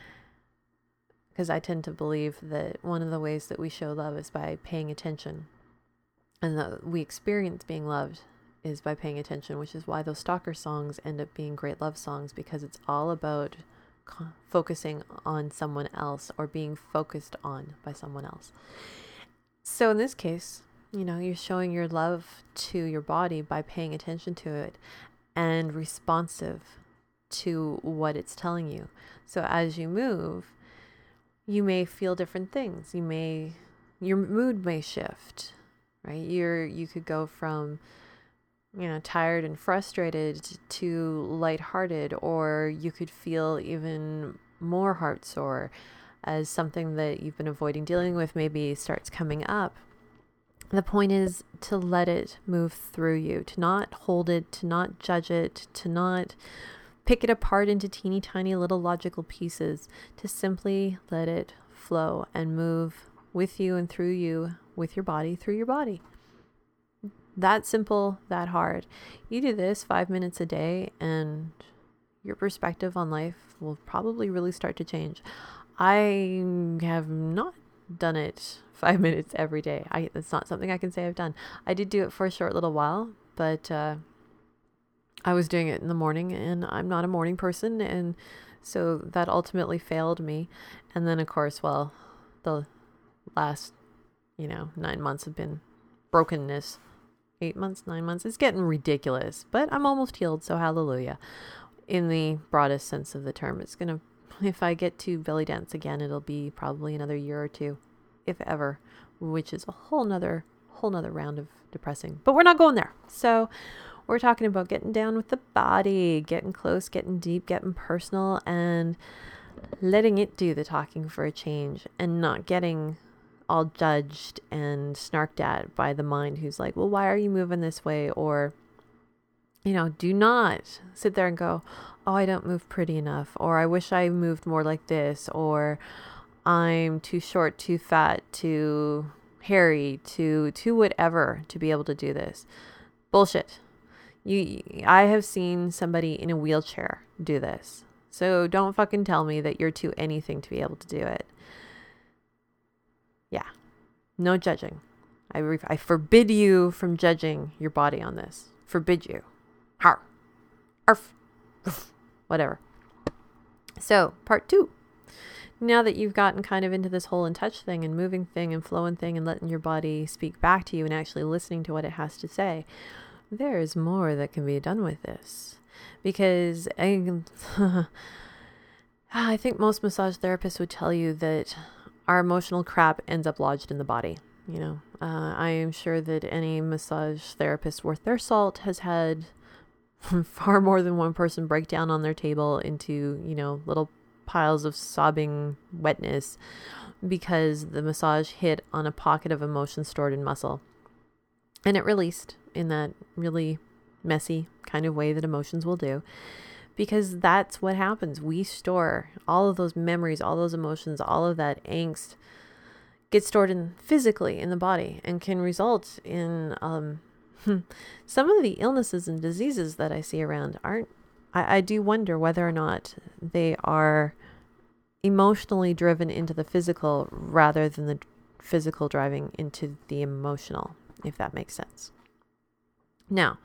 Because I tend to believe that one of the ways that we show love is by paying attention. And that we experience being loved is by paying attention, which is why those stalker songs end up being great love songs, because it's all about co- focusing on someone else or being focused on by someone else. So in this case, you know, you're showing your love to your body by paying attention to it and responsive to what it's telling you. So as you move, you may feel different things. You may, your mood may shift, right? You're, you could go from, you know, tired and frustrated to lighthearted, or you could feel even more heart sore as something that you've been avoiding dealing with maybe starts coming up. The point is to let it move through you, to not hold it, to not judge it, to not pick it apart into teeny tiny little logical pieces, to simply let it flow and move with you and through you, with your body, through your body. That simple, that hard. You do this five minutes a day and your perspective on life will probably really start to change. I have not done it five minutes every day. I, it's not something I can say I've done. I did do it for a short little while, but uh, I was doing it in the morning, and I'm not a morning person, and So that ultimately failed me. And then, of course, well, the last, you know, nine months have been brokenness. Eight months, nine months. It's getting ridiculous, but I'm almost healed. So hallelujah. In the broadest sense of the term, it's going to, if I get to belly dance again, it'll be probably another year or two, if ever, which is a whole nother, whole nother round of depressing, but we're not going there. So we're talking about getting down with the body, getting close, getting deep, getting personal, and letting it do the talking for a change, and not getting all judged and snarked at by the mind who's like, well, why are you moving this way? Or, you know, do not sit there and go, oh, I don't move pretty enough, or I wish I moved more like this, or I'm too short, too fat, too hairy, to to whatever to be able to do this. Bullshit. You I have seen somebody in a wheelchair do this. So don't fucking tell me that you're too anything to be able to do it. Yeah. No judging. I re- I forbid you from judging your body on this. Forbid you. Har. Arf. Oof. Whatever. So, part two. Now that you've gotten kind of into this whole in touch thing and moving thing and flowing thing and letting your body speak back to you and actually listening to what it has to say, there is more that can be done with this. Because I, I think most massage therapists would tell you that our emotional crap ends up lodged in the body. You know, uh, I am sure that any massage therapist worth their salt has had far more than one person break down on their table into, you know, little piles of sobbing wetness because the massage hit on a pocket of emotion stored in muscle, and it released in that really messy kind of way that emotions will do, because that's what happens. We store all of those memories, all those emotions, all of that angst gets stored in physically in the body and can result in um some of the illnesses and diseases that I see around aren't, I, I do wonder whether or not they are emotionally driven into the physical rather than the physical driving into the emotional, if that makes sense. Now,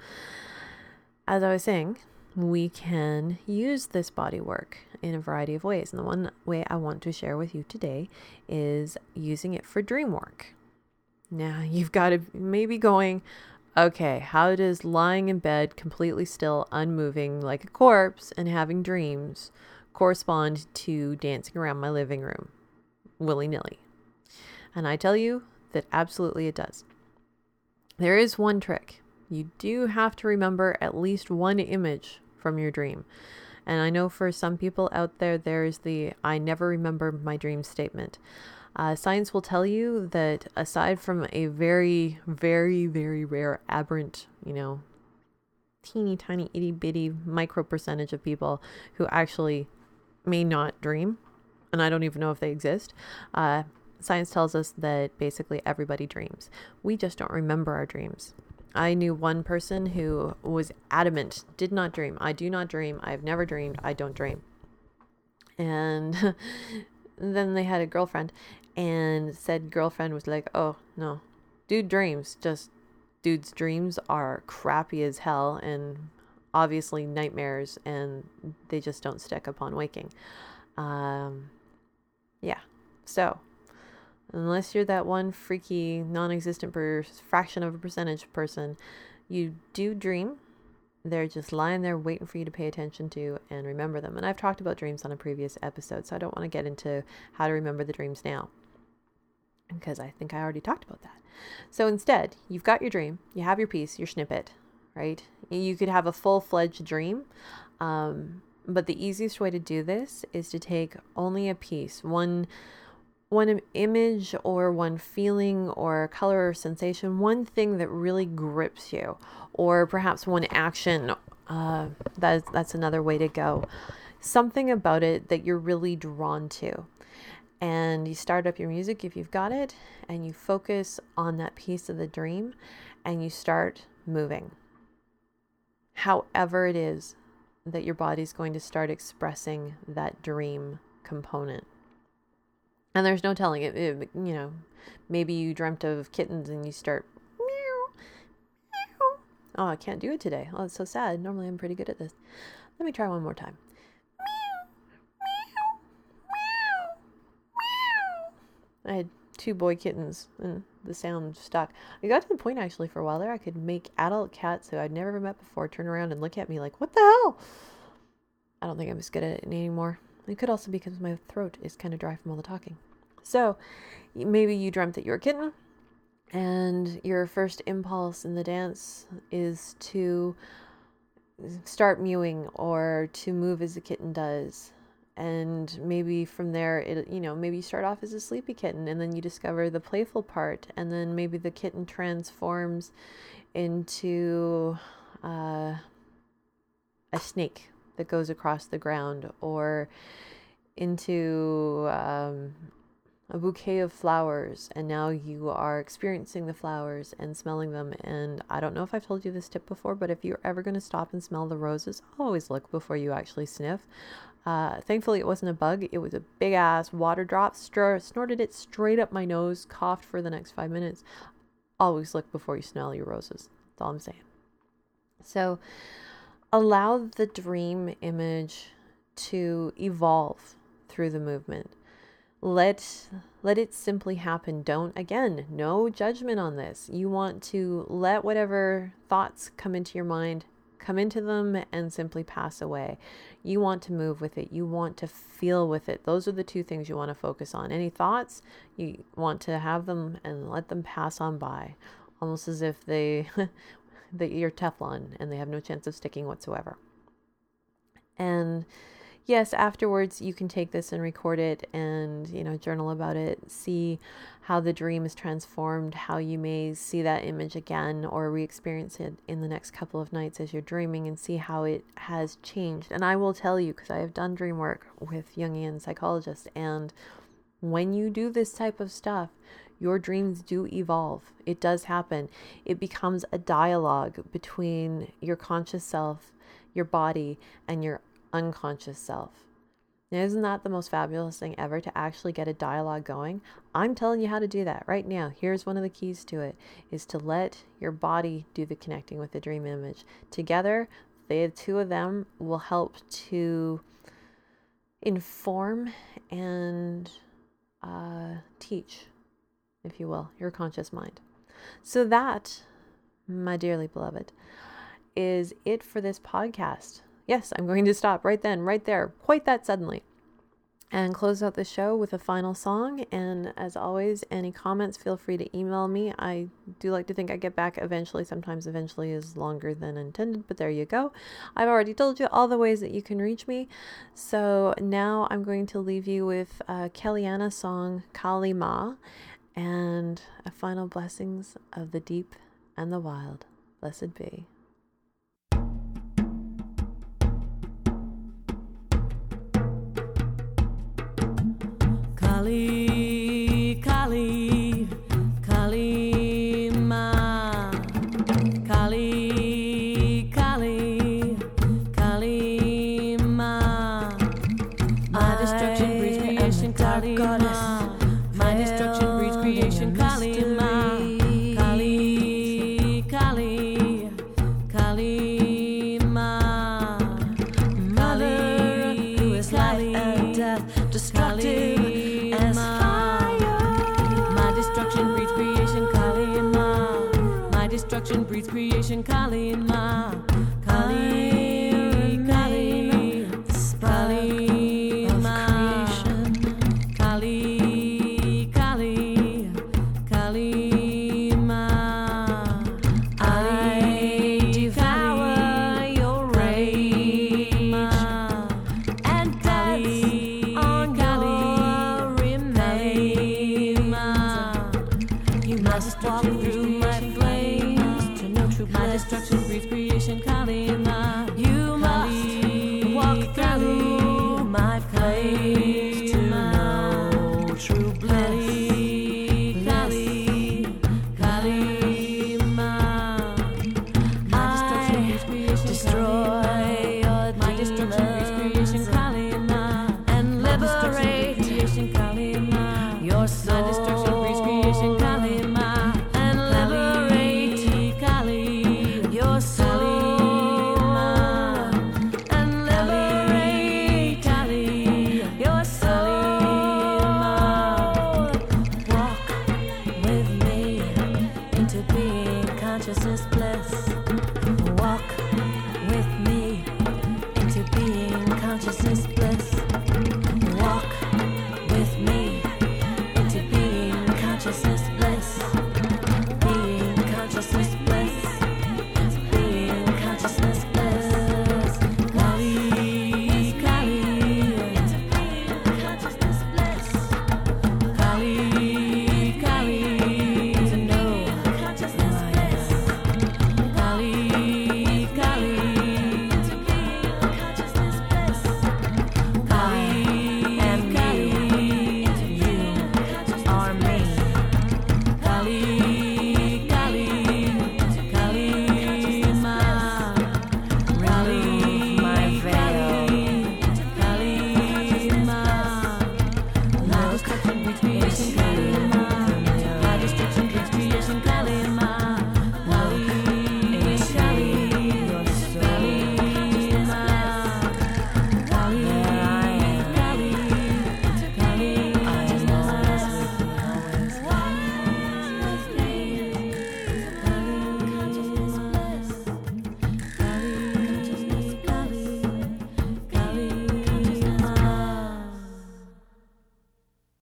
as I was saying, we can use this body work in a variety of ways. And the one way I want to share with you today is using it for dream work. Now, you've got to maybe going, okay, how does lying in bed completely still, unmoving like a corpse and having dreams correspond to dancing around my living room willy-nilly? And I tell you that absolutely it does. There is one trick. You do have to remember at least one image from your dream. And I know for some people out there, there's the I never remember my dream statement. Uh, science will tell you that aside from a very, very, very rare aberrant, you know, teeny tiny itty bitty micro percentage of people who actually may not dream, and I don't even know if they exist, uh, science tells us that basically everybody dreams. We just don't remember our dreams. I knew one person who was adamant, did not dream. I do not dream. I've never dreamed. I don't dream. And then they had a girlfriend, and said girlfriend was like, oh no, dude dreams. Just dude's dreams are crappy as hell and obviously nightmares, and they just don't stick upon waking. Um, yeah. So unless you're that one freaky non-existent per- fraction of a percentage person, you do dream. They're just lying there waiting for you to pay attention to and remember them. And I've talked about dreams on a previous episode, so I don't want to get into how to remember the dreams now, because I think I already talked about that. So instead, you've got your dream, you have your piece, your snippet, right? You could have a full-fledged dream, um, but the easiest way to do this is to take only a piece, one one image or one feeling or color or sensation, one thing that really grips you, or perhaps one action. Uh, that's, that's another way to go. Something about it that you're really drawn to. And you start up your music if you've got it, and you focus on that piece of the dream, and you start moving. However it is that your body's going to start expressing that dream component. And there's no telling it, it, you know, maybe you dreamt of kittens and you start meow, meow. Oh, I can't do it today. Oh, it's so sad. Normally I'm pretty good at this. Let me try one more time. I had two boy kittens and the sound stuck. I got to the point actually for a while there I could make adult cats who I'd never met before turn around and look at me like, what the hell? I don't think I'm as good at it anymore. It could also be because my throat is kind of dry from all the talking. So maybe you dreamt that you were a kitten and your first impulse in the dance is to start mewing or to move as a kitten does. And maybe from there, it, you know, maybe you start off as a sleepy kitten and then you discover the playful part. And then maybe the kitten transforms into uh, a snake that goes across the ground, or into um, a bouquet of flowers. And now you are experiencing the flowers and smelling them. And I don't know if I've told you this tip before, but if you're ever going to stop and smell the roses, always look before you actually sniff. Uh, thankfully, it wasn't a bug. It was a big ass water drop. Str- snorted it straight up my nose, coughed for the next five minutes. Always look before you smell your roses. That's all I'm saying. So allow the dream image to evolve through the movement. Let, let it simply happen. Don't, again, no judgment on this. You want to let whatever thoughts come into your mind come into them and simply pass away. You want to move with it. You want to feel with it. Those are the two things you want to focus on. Any thoughts, you want to have them and let them pass on by, almost as if they, that you're Teflon and they have no chance of sticking whatsoever. And yes, afterwards you can take this and record it and, you know, journal about it, see how the dream is transformed, how you may see that image again or re-experience it in the next couple of nights as you're dreaming, and see how it has changed. And I will tell you, because I have done dream work with Jungian psychologists, and when you do this type of stuff, your dreams do evolve. It does happen. It becomes a dialogue between your conscious self, your body, and your unconscious self. Now, isn't that the most fabulous thing ever, to actually get a dialogue going? I'm telling you how to do that right now. Here's one of the keys to it, is to let your body do the connecting with the dream image. Together, the two of them will help to inform and uh, teach, if you will, your conscious mind. So that, my dearly beloved, is it for this podcast. Yes, I'm going to stop right then, right there, quite that suddenly, and close out the show with a final song. And as always, any comments, feel free to email me. I do like to think I get back eventually. Sometimes eventually is longer than intended, but there you go. I've already told you all the ways that you can reach me. So now I'm going to leave you with a Kellyanna song, Kali Ma, and a final blessings of the deep and the wild. Blessed be. Kali, Kali, Kali Ma, Kali, Kali, Kali Ma. My destruction breeds creation, Kali Ma. My destruction breeds creation, Kali Ma. Kali, Kali, Kali Ma. Mother who is life and death, destructive. Destruction breeds creation, Kali Ma, Kali, Kali, Kali Ma, Kali, Kali, Kali Ma. I devour your rage and dance on your remains. You must walk through my flame. My destruction breeds creation, Kali Ma. You must walk through my flames to know true bliss. Kali, Kali Ma. My destruction breeds creation, destroy your demons.